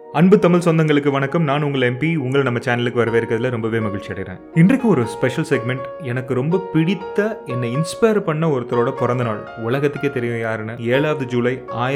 அன்பு தமிழ் சொந்தங்களுக்கு வணக்கம். நான் உங்கள் எம்பி. உங்களை நம்ம சேனலுக்கு வரவேற்கிறதுல ரொம்பவே மகிழ்ச்சி அடைகிறேன். இன்றைக்கு ஒரு ஸ்பெஷல் செக்மெண்ட். எனக்கு ரொம்ப பிடித்த, என்னை இன்ஸ்பயர் பண்ண ஒருத்தரோட பிறந்த நாள். உலகத்துக்கே தெரியும் யாருன்னு. 7 ஜூலை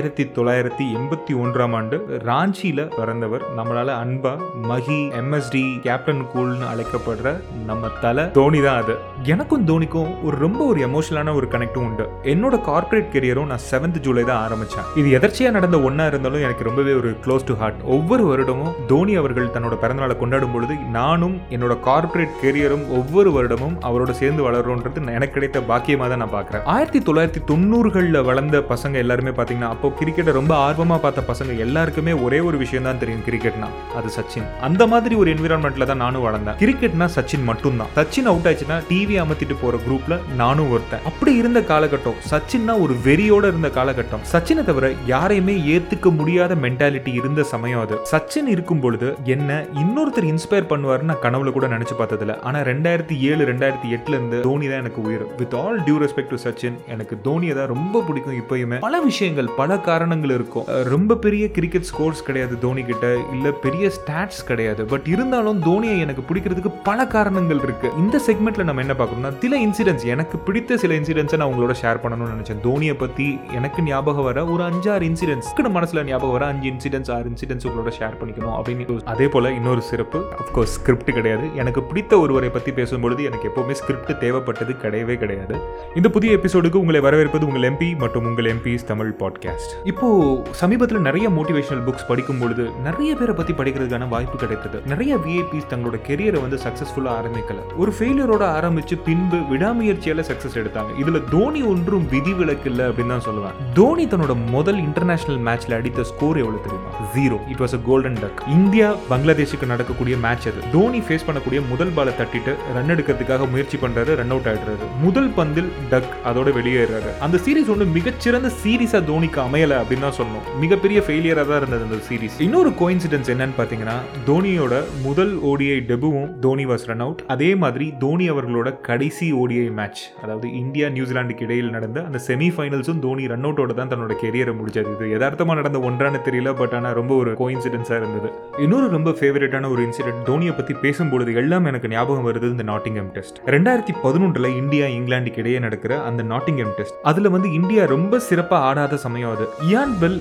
1981 ராஞ்சியில பிறந்தவர். நம்மளால அன்பா மகி, MSD, கேப்டன் கூல்னு அழைக்கப்படுற நம்ம தல தோனி தான். அது எனக்கும் தோனிக்கும் ரொம்ப எமோஷனலான ஒரு கனெக்டும் உண்டு. என்னோட கார்பரேட் கெரியரும் நான் 7 ஜூலை தான் ஆரம்பிச்சேன். இது எதர்ச்சியா நடந்த ஒன்னா இருந்தாலும் எனக்கு ரொம்பவே ஒரு க்ளோஸ் டு ஹார்ட். ஒவ்வொரு வருடமும் தோனி அவர்கள் தன்னோட பிறந்தநாளை கொண்டாடும் பொழுது நானும் என்னோட கார்பரேட் கெரியரும் ஒவ்வொரு வருடமும் அவரோட சேர்ந்து வளர்றோன்றது எனக்கு கிடைத்த பாக்கியமா தான் நான் பார்க்கிறேன். 1990களில் வளர்ந்த பசங்க எல்லாருமே பாத்தீங்கன்னா, அப்போ கிரிக்கெட்டை ரொம்ப ஆர்வமா பார்த்த பசங்க எல்லாருக்குமே ஒரே ஒரு விஷயம் தான் தெரியும், கிரிக்கெட்னா அது சச்சின். அந்த மாதிரி ஒரு என்விரான்மெண்ட்ல தான் நானும் வளர்ந்தேன். கிரிக்கெட்னா சச்சின் மட்டும் தான். சச்சின் அவுட் ஆச்சுன்னா டிவி அமர்த்திட்டு போற குரூப்ல நானும் ஒருத்தன். அப்படி இருந்த காலகட்டம், சச்சின்னா ஒரு வெறியோட இருந்த காலகட்டம். சச்சினை தவிர யாரையுமே ஏத்துக்க முடியாத மென்டாலிட்டி இருந்த சமயம் அது. சச்சின் இருக்கும் பொழுது என்ன இன்னொருத்தர் இன்ஸ்பயர் பண்ணுவாருன்னு நான் கனவுல கூட நினைச்சு பார்த்ததில்ல. ஆனா 2007 2008 இருந்து தோனி தான் எனக்கு உயிர். With all due respect to Sachin, எனக்கு தோனியை தான் ரொம்ப பிடிக்கும். இப்பயுமே பல விஷயங்கள், பல காரணங்கள் இருக்கும். ரொம்ப பெரிய கிரிக்கெட் ஸ்கோர்ஸ் கிடையாது தோனி கிட்ட, இல்ல பெரிய ஸ்டாட்ஸ் கிடையாது. பட் இருந்தாலும் தோனியை எனக்கு பிடிக்கிறதுக்கு பல காரணங்கள் இருக்கு. இந்த செக்மெண்ட்ல நம்ம என்ன பார்க்கணும்னா, சில இன்சிடென்ட்ஸ், எனக்கு பிடித்த சில இன்சிடென்ட்ஸை நான் உங்களோட ஷேர் பண்ணணும்னு நினைச்சேன். தோனியை பத்தி எனக்கு ஞாபகம் வர ஒரு 5-6 இன்சிடென்ட்ஸ், மனசுல ஞாபகம் வர 5 இன்சிடென்ட்ஸ் 6 இன்சிடென்ட்ஸ் உங்களோட ஷேர் பண்ணிக்கணும் அப்படின்னு. அதே போல இன்னொரு சிறப்பு, அஃப்கோர்ஸ் ஸ்கிரிப்ட் கிடையாது. எனக்கு பிடித்த ஒருவரை பத்தி பேசும்பொழுது எனக்கு எப்பவுமே ஸ்கிரிப்ட் தேவைப்பட்டது கிடையவே கிடையாது. இந்த புதிய எபிசோடுக்கு உங்களை வரவேற்பது உங்கள் எம்பி மற்றும் உங்கள் எம்பிஸ் தமிழ் பாட்காஸ்ட். இப்போ சமீபத்தில் நிறைய மோட்டிவேஷனல் புக்ஸ் படிக்கும் பொழுது நிறைய பேரை பத்தி படிக்கிறதுக்கான வாய்ப்பு கிடைத்தது. நிறைய விஐபிஸ் தங்களோட கெரியரை சக்சஸ்ஃபுல்லா ஆரம்பிக்கல, ஒரு ஃபெயிலியரோட ஆரம்பிச்சு பின்பு விடாமுயற்சியால சக்சஸ் எடுத்தாங்க. இதுல தோனி ஒன்றும் விதிவிலக்கு இல்லை அப்படின்னு தான் சொல்லுவேன். தோனி தன்னோட முதல் இன்டர்நேஷனல் மேட்ச்ல அடித்த ஸ்கோர் எவ்வளவு தெரியுமா? 0. It was a golden duck. India பங்களாதேஷுக்கு நடக்கக்கூடிய மேட்ச் அது. தோனி ஃபேஸ் பண்ணக்கூடிய முதல் பாலை தட்டிட்டு ரன் எடுக்கிறதுக்காக முயற்சி பண்றாரு, ரன் அவுட் ஆயிடுறாரு. முதல் பந்தில் டக், அதோட வெளியேறாரு. அந்த சீரிஸ் மிகச்சிறந்த சீரிஸா தோனிக்கு அமையல அப்படின்னு தான் சொல்லணும். மிகப்பெரிய ஃபெயிலியரா தான் இருந்தது அந்த சீரிஸ். இன்னொரு கோஇன்சிடென்ஸ் என்னன்னு பாத்தீங்கன்னா, தோனியோட முதல் ஓடிஐ டெபுவும் தோனி வாஸ் ரன் அவுட். அதே மாதிரி தோனி அவர்களோட கடைசி ஓடிஐ மேட்ச், அதாவது இந்தியா நியூசிலாந்துக்கு இடையில் நடந்த அந்த செமி ஃபைனல்ஸும் தோனி ரன் அவுட்டோட தான் தன்னோட கெரியரை முடிச்சது. இது யதார்த்தமா நடந்த ஒன்றான்னு தெரியல, பட் ஆனா ரொம்ப ஒரு கோஇன்சிடென்ஸா இருந்தது. இன்னொரு ரொம்ப ஃபேவரட்டான ஒரு இன்சிடென்ட், தோனியை பத்தி பேசும்பொழுது எல்லாம் எனக்கு ஞாபகம் வருது இந்த நாட்டிங்ஹாம் டெஸ்ட். 2011 இந்தியா இங்கிலாந்துக்கு இடையே நடக்கிற அந்த நாட்டிங்ஹாம் டெஸ்ட். அதுல இந்தியா ரொம்ப சிறப்பா ஆடாத சமயம் அது. இயான் பெல்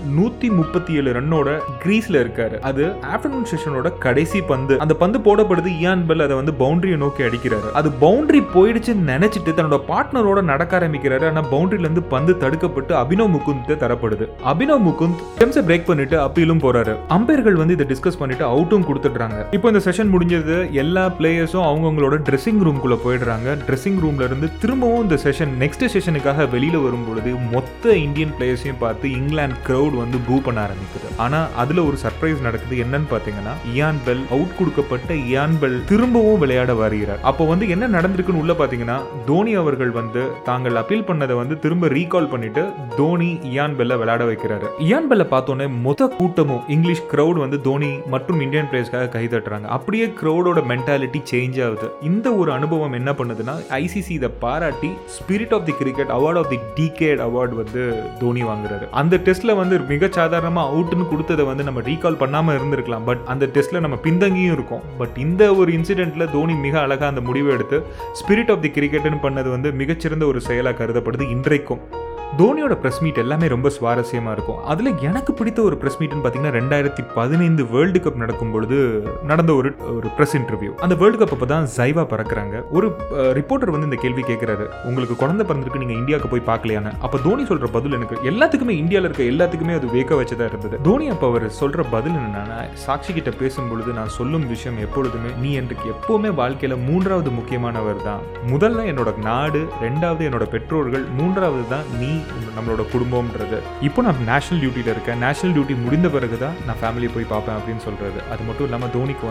137 ரன்னோட கிரீஸ்ல இருக்காரு. அது ஆஃப்டர்நூன் செஷனோட கடைசி பந்து. அந்த பந்து போடப்படுது, இயான் பெல் அதை பவுண்டரியை நோக்கி அடிக்கிறாரு. அது பவுண்டரி போயிடுச்சுன்னு நினைச்சிட்டு தன்னோட பார்ட்னரோட நடக்க ஆரம்பிக்கிறாரு. ஆனா பவுண்டரியில இருந்து பந்து தடுக்கப்பட்டு அபினவ் முகுந்த் தரப்படுது. அபினவ் முகுந்த் டெம்ஸை பிரேக் பண்ணிட்டு அப்பீலும் போறாரு. அம்பையர்கள் இதை டிஸ்கஸ் பண்ணிட்டு அவுட்டும் கொடுத்துடுறாங்க. இப்போ இந்த செஷன் முடிஞ்சது. எல்லா பிளேயர்ஸும் அவங்களோட ட்ரெஸ்ஸிங் ரூம்குள்ள போயிடுறாங்க. ட்ரெஸ்ஸிங் ரூம்ல இருந்து திரும்பவும் இந்த செஷன் நெக்ஸ்ட் செஷனுக்காக வெளியில வரும்பொழுது மொத்த இந்தியன் பிளேயர்ஸையும் பார்த்து இங்கிலாந்து கிரவுட் பூ பண்ண ஆரம்பிக்குது. ஆனா அதுல ஒரு சர்ப்ரைஸ் நடக்குது. என்னன்னு பாத்தீங்கன்னா, இயான் பெல் அவுட் கொடுக்கப்பட்ட இயான் பெல் திரும்பவும் விளையாட வருகிறார். அப்போ என்ன நடந்திருக்குன்னு உள்ள பாத்தீங்கன்னா, தோனி அவர்கள் தாங்கள் அப்பீல் பண்ணதை திரும்ப ரீகால் பண்ணிட்டு தோனி இயான் பெல்ல விளையாட வைக்கிறாரு. இயான் பெல்ல பார்த்தோன்னே மொத்த கூட்டமும் இங்கிலீஷ் கிரவுட் தோனி மற்றும் இந்தியன் பிளேயர்ஸ்க்காக கை தட்டுறாங்க. அப்படியே கிரவுடோட மென்டாலிட்டி சேஞ்ச் ஆகுது. இந்த ஒரு அனுபவம் என்ன பண்ணுதுன்னா, ஐசிசி இதை பாராட்டி spirit of the cricket award of the decade award Dhoni வாங்குறாரு. அந்த டெஸ்ட்ல மிக சாதாரணமா அவுட்னு கொடுத்ததை நம்ம ரீகால் பண்ணாம இருந்திருக்கலாம். பட் அந்த டெஸ்ட்ல நம்ம பின்தங்கியும் இருக்கும். பட் இந்த ஒரு இன்சிடென்ட்ல தோனி மிக அழகா அந்த முடிவை எடுத்து ஸ்பிரிட் ஆஃப் தி கிரிக்கெட்னு பண்ணது மிகச்சிறந்த ஒரு செயலா கருதப்படுது இன்றைக்கும். தோனியோட பிரஸ் மீட் எல்லாமே ரொம்ப சுவாரஸ்யமா இருக்கும். அதுல எனக்கு பிடித்த ஒரு பிரஸ் மீட்னு பாத்தீங்கன்னா, 2015 வேர்ல்டு கப் நடக்கும் பொழுது நடந்த ஒரு பிரஸ் இன்டர்வியூ. அந்த வேர்ல்டு கப் அப்பதான் ஜைவா பறக்குறாங்க. ஒரு ரிப்போர்ட்டர் இந்த கேள்வி கேட்கிறாரு, உங்களுக்கு குழந்தை பிறந்திருக்கு, நீங்க இந்தியாவுக்கு போய் பார்க்கலையான்னு. அப்ப தோனி சொல்ற பதில் எனக்கு எல்லாத்துக்குமே, இந்தியால இருக்க எல்லாத்துக்குமே அது வேக்க வச்சதா இருந்தது. தோனி அப்ப அவர் சொல்ற பதில் என்னன்னா, சாக்ஷி கிட்ட பேசும்பொழுது நான் சொல்லும் விஷயம் எப்பொழுதுமே, நீ எனக்கு எப்பவுமே வாழ்க்கையில 3வது முக்கியமானவர் தான். முதல்ல என்னோட நாடு, 2வது என்னோட பெற்றோர்கள், 3வது தான் நீ, நம்மளோட குடும்பம்ன்றது. இப்போ நான் நேஷனல் டியூட்டியில் இருக்கேன். நேஷனல் டியூட்டி முடிந்த பிறகுதான் நான் ஃபேமிலியை போய் பார்ப்பேன் அப்படின்னு சொல்றாரு. அது மட்டும் இல்லாமல் தோனிக்கு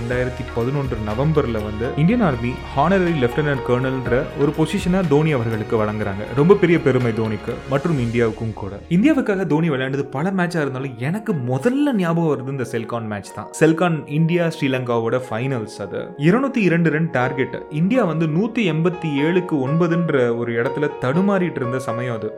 2011 நவம்பர்ல இந்தியன் ஆர்மி ஹானரரி லெப்டினன்ட் கர்னல்ன்ற ஒரு பொசிஷனை தோனி அவர்களுக்கு வழங்குறாங்க. ரொம்ப பெரிய பெருமை தோனிக்கு மற்றும் இந்தியாவுக்கும் கூட. இந்தியாவுக்காக தோனி விளையாண்டது பல மேட்சா இருந்தாலும் எனக்கு முதல்ல ஞாபகம் வருது இந்த செல்கான் மேட்ச் தான். செல்கான் இந்தியா ஸ்ரீலங்காவோட ஃபைனல்ஸ். அது 202 ரன் டார்கெட். இந்தியா 187க்கு 9ன்ற ஒரு இடத்துல தடுமாறிட்டு இருந்த சமயம் அது.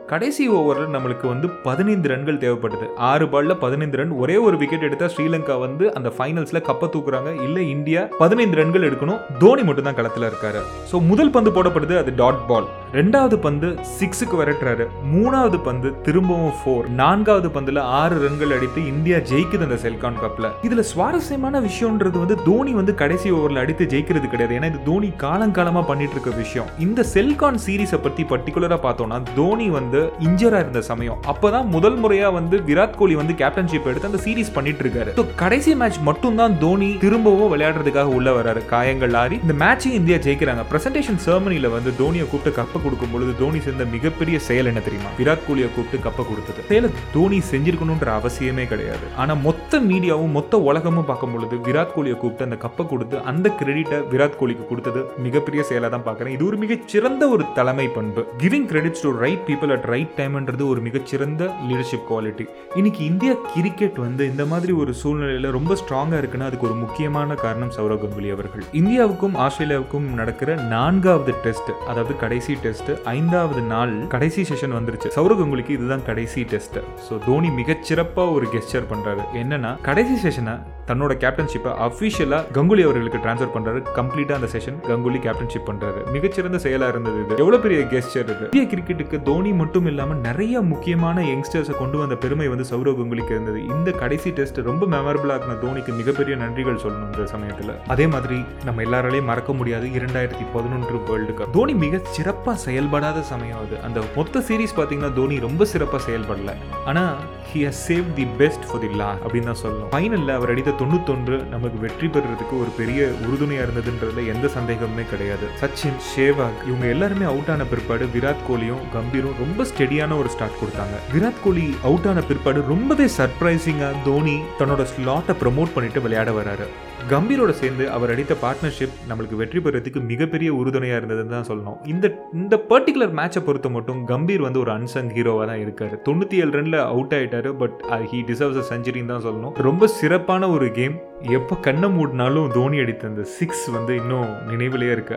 கடைசி ஓவரில் நம்மளுக்கு வந்து 15 ரன்கள் தேவைப்படுது. 6 பால்ல 15 ரன், ஒரே ஒரு விக்கெட் எடுத்தா ஸ்ரீலங்கா வந்து அந்த ஃபைனல்ஸ்ல கப்ப தூக்குறாங்க. இல்ல இந்தியா 15 ரன்கள் எடுக்கணும். தோனி மட்டும் தான் களத்துல இருக்காரு. சோ முதல் பந்து போடப்படுது, அது டாட் பால். ரெண்டாவது பந்து 6க்கு விரட்டுறாரு. மூணாவது பந்து திரும்பவும் 4. நான்காவது பந்துல 6 ரன்கள் அடித்து இந்தியா ஜெயிக்குது அந்த செல்கான் கப்ல. இதுல சுவாரஸ்யமான விஷயம்ன்றது வந்து தோனி வந்து கடைசி ஓவர்ல அடித்து ஜெயிக்கிறது கிடையாது. ஏன்னா இது தோனி காலங்காலமா பண்ணிட்டு இருக்க விஷயம். இந்த செல்கான் சீரீஸை பத்தி பர்டிகுலரா பார்த்தோம்னா தோனி வந்து இன்ஜரா இருந்த சமயம் அப்பதான் முதல் முறையா வந்து விராட் கோலி வந்து கேப்டன்ஷிப் எடுத்து அந்த சீரீஸ் பண்ணிட்டு இருக்காரு. கடைசி மேட்ச் மட்டும் தான் தோனி திரும்பவும் விளையாடுறதுக்காக உள்ள வராரு. காயங்கள் ஆறி இந்த மேட்சை இந்தியா ஜெயிக்கிறாங்க. பிரசன்டேஷன் செரமனில வந்து தோனியை கூப்பிட்டு கப்ப கொடுக்கும் பொழுது தோனி செஞ்ச மிகப்பெரிய செயல் என்ன தெரியுமா? விராட் கோலியை கூப்பிட்டு கப்ப கொடுத்தது. செயலை தோனி செஞ்சிருக்கணும்ன்ற அவசியமே கிடையாது. ஆனா மொத்த மீடியாவும் மொத்த உலகமும் பார்க்கும் பொழுது விராட் கோலியை கூப்பிட்டு அந்த கப்ப கொடுத்து அந்த கிரெடிட்டை விராட் கோலிக்கு கொடுத்தது மிகப்பெரிய செயலா தான் பார்க்கிறேன். இது ஒரு மிகச்சிறந்த ஒரு தலைமை பண்பு. Giving credits to right people at right டைம்ன்றது ஒரு மிகச்சிறந்த லீடர்ஷிப் குவாலிட்டி. இன்னைக்கு இந்தியா கிரிக்கெட் வந்து இந்த மாதிரி ஒரு சூழ்நிலையில ரொம்ப ஸ்ட்ராங்கா இருக்குன்னா அதுக்கு ஒரு முக்கியமான காரணம் சௌரவ் கங்குலி அவர்கள். இந்தியாவுக்கும் ஆஸ்திரேலியாவுக்கும் நடக்கிற 4வது டெஸ்ட், அதாவது கடைசி டெஸ்ட், 5வது நாள் கடைசி செஷன் வந்துருச்சு. சௌரவ் கங்குலிக்கு இதுதான் கடைசி டெஸ்ட். ஸோ தோனி மிகச்சிறப்பா ஒரு கெஸ்டர் பண்றாரு. என்னன்னா கடைசி செஷனை தன்னோட கேப்டன்ஷிப்பை அபிஷியலா கங்குலி அவர்களுக்கு டிரான்ஸ்ஃபர் பண்றாரு. கம்ப்ளீட்டா அந்த செஷன் கங்குலி கேப்டன்ஷிப் பண்றாரு. மிகச்சிறந்த செயலா இருந்தது. இது எவ்வளவு பெரிய கெஸ்டர் இது. இந்திய கிரிக்கெட்டுக்கு தோனி மட்டும் இல்லாம நிறைய முக்கியமான யங்ஸ்டர்ஸை கொண்டு வந்த பெருமை வந்து சௌரவ் கங்குலிக்கு இருந்தது. இந்த கடைசி டெஸ்ட் ரொம்ப மெமரபிளா இருந்த தோனிக்கு மிகப்பெரிய நன்றிகள் சொல்லணும் இந்த சமயத்துல. அதே மாதிரி நம்ம எல்லாராலையும் மறக்க முடியாது 2011 வேர்ல்டு கப். தோனி மிக சிறப்பா செயல்படாத சமயம் அது. அந்த மொத்த சீரீஸ் பாத்தீங்கன்னா தோனி ரொம்ப சிறப்பா செயல்படல. ஆனா he has saved the best for the last அப்படின்னு தான் சொல்லணும். ஃபைனல்ல அவர் அடித்த 91 நமக்கு வெற்றி பெறுறதுக்கு ஒரு பெரிய உறுதுணையா இருந்ததுன்றதுல எந்த சந்தேகமே கிடையாது. சச்சின், சேவாக் இவங்க எல்லாருமே அவுட் ஆன பிற்பாடு விராட் கோலியும் கம்பீரும் ரொம்ப ஸ்டெடியான ஒரு ஸ்டார்ட் கொடுத்தாங்க. விராட் கோலி அவுட் ஆன பிற்பாடு ரொம்பவே சர்ப்ரைசிங்கா தோனி தன்னோட ஸ்லாட்டை ப்ரமோட் பண்ணிட்டு விளையாட வராரு. கம்பீரோட சேர்ந்து அவர் அடித்த பார்ட்னர்ஷிப் நம்மளுக்கு வெற்றி பெறதுக்கு மிகப்பெரிய உறுதுணையா இருந்ததுன்னு தான் சொல்லணும். இந்த பர்டிகுலர் மேட்சை பொறுத்த மட்டும் கம்பீர் வந்து ஒரு அன்சங் ஹீரோவா தான் இருக்காரு. 97 ரன்ல அவுட் ஆயிட்டாரு. But he deserves a century தான் சொல்லணும். ரொம்ப சிறப்பான ஒரு கேம். எப்போ கண்ணை மூடினாலும் தோனி அடித்த அந்த 6 வந்து இன்னும் நினைவிலேயே இருக்கு.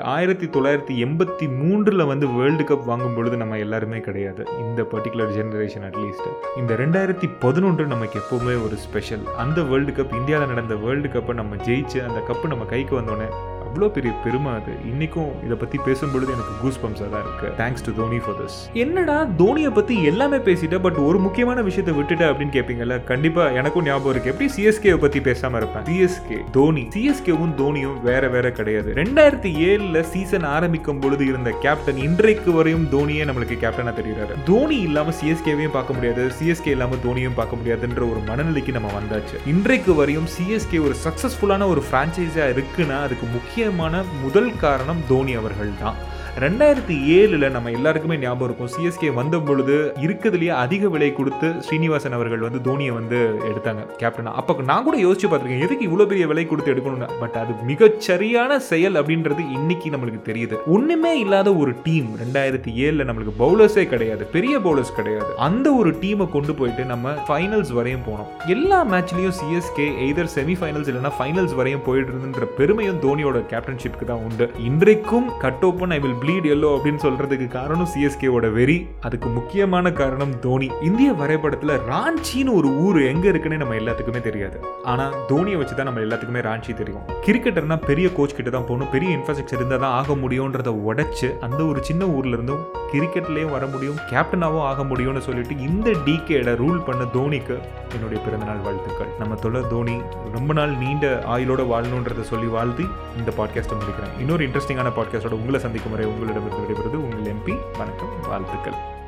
1983 வந்து வேர்ல்டு கப் வாங்கும் பொழுது நம்ம எல்லாருமே கிடையாது, இந்த பர்டிகுலர் ஜெனரேஷன். அட்லீஸ்ட் இந்த 2011 நமக்கு எப்பவுமே ஒரு ஸ்பெஷல். அந்த வேர்ல்டு கப், இந்தியாவில் நடந்த வேர்ல்டு கப்பை நம்ம ஜெயிச்சு அந்த கப்பு நம்ம கைக்கு வந்தோடனே அவ்வளோ பெரிய பெருமை அது. இன்னைக்கும் இதை பத்தி பேசும்பொழுது எனக்கு கூஸ் பம்ப்ஸாக தான் இருக்கு. Thanks to Dhoni for this. என்னடா தோனியை பத்தி எல்லாமே பேசிட்டேன், பட் ஒரு முக்கியமான விஷயத்தை விட்டுட்ட அப்படின்னு கேட்பீங்கல்ல. கண்டிப்பா எனக்கும் ஞாபகம் இருக்கு. எப்படி சிஎஸ்கே பத்தி பேசாம இருப்பேன்? சிஎஸ்கே தோனி, சிஎஸ்கேவும் தோனியும் வேற வேற கிடையாது. 2007 சீசன் ஆரம்பிக்கும் பொழுது இருந்த கேப்டன் இன்றைக்கு வரையும் தோனியே நம்மளுக்கு கேப்டனா தெரிகிறாரு. தோனி இல்லாம சிஎஸ்கேவையும் பார்க்க முடியாது, சிஎஸ்கே இல்லாம தோனியும் பார்க்க முடியாதுன்ற ஒரு மனநிலைக்கு நம்ம வந்தாச்சு. இன்றைக்கு வரையும் சிஎஸ்கே ஒரு சக்சஸ்ஃபுல்லான ஒரு பிரான்ச்சைஸா இருக்குன்னா அதுக்கு முக்கியமான முதல் காரணம் தோனி அவர்கள் தான். 2007 நம்ம எல்லாருக்குமே ஞாபகம் இருக்கும். சிஎஸ்கே வந்த பொழுது இருக்கிறதுலயே அதிக விலை கொடுத்து ஸ்ரீனிவாசன் அவர்கள் வந்து தோனியை வந்து எடுத்தாங்க கேப்டனா. அப்ப நான் கூட யோசிச்சு பார்த்திருக்கேன், எதுக்கு இவ்வளவு பெரிய விலை கொடுத்து எடுக்கணும்னு. பட் அது மிகச்சரியான செயல் அப்படின்றது இன்னைக்கு நம்மளுக்கு தெரியுது. ஒண்ணுமே இல்லாத ஒரு டீம் 2007 நம்மளுக்கு பவுலர்ஸே கிடையாது, பெரிய பவுலர்ஸ் கிடையாது. அந்த ஒரு டீமை கொண்டு போயிட்டு நம்ம ஃபைனல்ஸ் வரையும் போனோம். எல்லா மேட்ச்லயும் சிஎஸ்கே எய்தர் செமி ஃபைனல்ஸ் இல்லைன்னா ஃபைனல்ஸ் வரையும் போயிட்டு இருந்துன்ற பெருமையும் தோனியோட கேப்டன்ஷிப்க்கு தான் உண்டு. இன்றைக்கும் cut open I will bleed yellow அப்படின்னு சொல்றதுக்கு காரணம் சிஎஸ்கேவோட வெறி. அதுக்கு முக்கியமான காரணம் தோனி. இந்திய வரைபடத்துல ராஞ்சின்னு ஒரு ஊர் எங்க இருக்குன்னு நம்ம எல்லாத்துக்குமே தெரியாது. ஆனா தோனியை வச்சுதான் நம்ம எல்லாத்துக்குமே ராஞ்சி தெரியும். கிரிக்கெட்டர்னா பெரிய கோச் கிட்ட தான் போகணும், பெரிய இன்ஃப்ராஸ்ட்ரக்சர் இருந்தா தான் ஆக முடியும்ன்றத உடைச்சு அந்த ஒரு சின்ன ஊர்ல இருந்தும் கிரிக்கெட்லயும் வர முடியும், கேப்டனாவும் ஆக முடியும்னு சொல்லிட்டு இந்த டிகேட ரூல் பண்ண தோனிக்கு என்னுடைய பிறந்தநாள் வாழ்த்துக்கள். நம்ம தொடர் தோனி ரொம்ப நாள் நீண்ட ஆயுளோட வாழணுன்றதை சொல்லி வாழ்த்தி இந்த பாட்காஸ்ட்டை முடிக்கிறேன். இன்னொரு இன்ட்ரெஸ்டிங்கான பாட்காஸ்டோட உங்களை சந்திக்கும் வரை உங்களிடமிருந்து விடைபெறுவது உங்கள் எம்பி. வணக்கம், வாழ்த்துக்கள்.